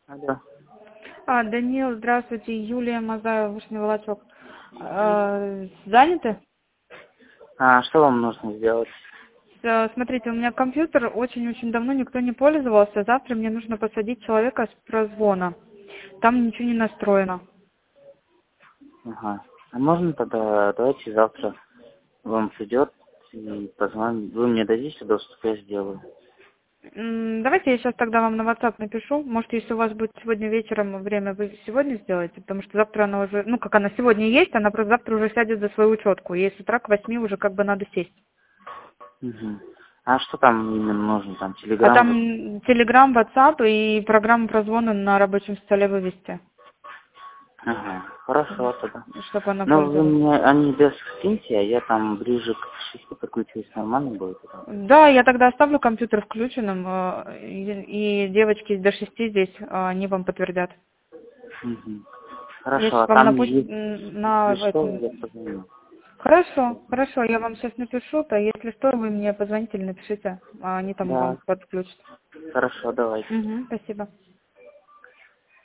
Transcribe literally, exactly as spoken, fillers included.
Алло. А, Данил, здравствуйте, Юлия Мазаева, Вышний Волочок. А, заняты? А что вам нужно сделать? Э, Смотрите, у меня компьютер очень-очень давно никто не пользовался. Завтра мне нужно посадить человека с прозвона. Там ничего не настроено. Ага. А можно тогда, давайте завтра вам придет и позвоним. Вы мне дадите доступ, я сделаю. М, Давайте я сейчас тогда вам на WhatsApp напишу. Может, если у вас будет сегодня вечером время, вы сегодня сделаете, потому что завтра она уже, ну, как она сегодня есть, она просто завтра уже сядет за свою учетку. Ей с утра к восьми уже как бы надо сесть. Угу. А что там именно нужно? Там А телеграм? там Вот. Telegram, WhatsApp и программа прозвона на рабочем столе вывести, Ага. Хорошо тогда. чтобы она Ну, вы пользовалась. мне они без скиньте, а я там ближе к шести подключусь, нормально будет? Да, я тогда оставлю компьютер включенным, э, и, и девочки до шести здесь, э, они вам подтвердят. Угу. Я Хорошо, сейчас а вам там напу- есть, м, на если в что, этом... я позвоню. Хорошо, хорошо, я вам сейчас напишу, то если что, вы мне позвоните или напишите, а они там вам Да, подключат. хорошо, давайте. Угу, спасибо.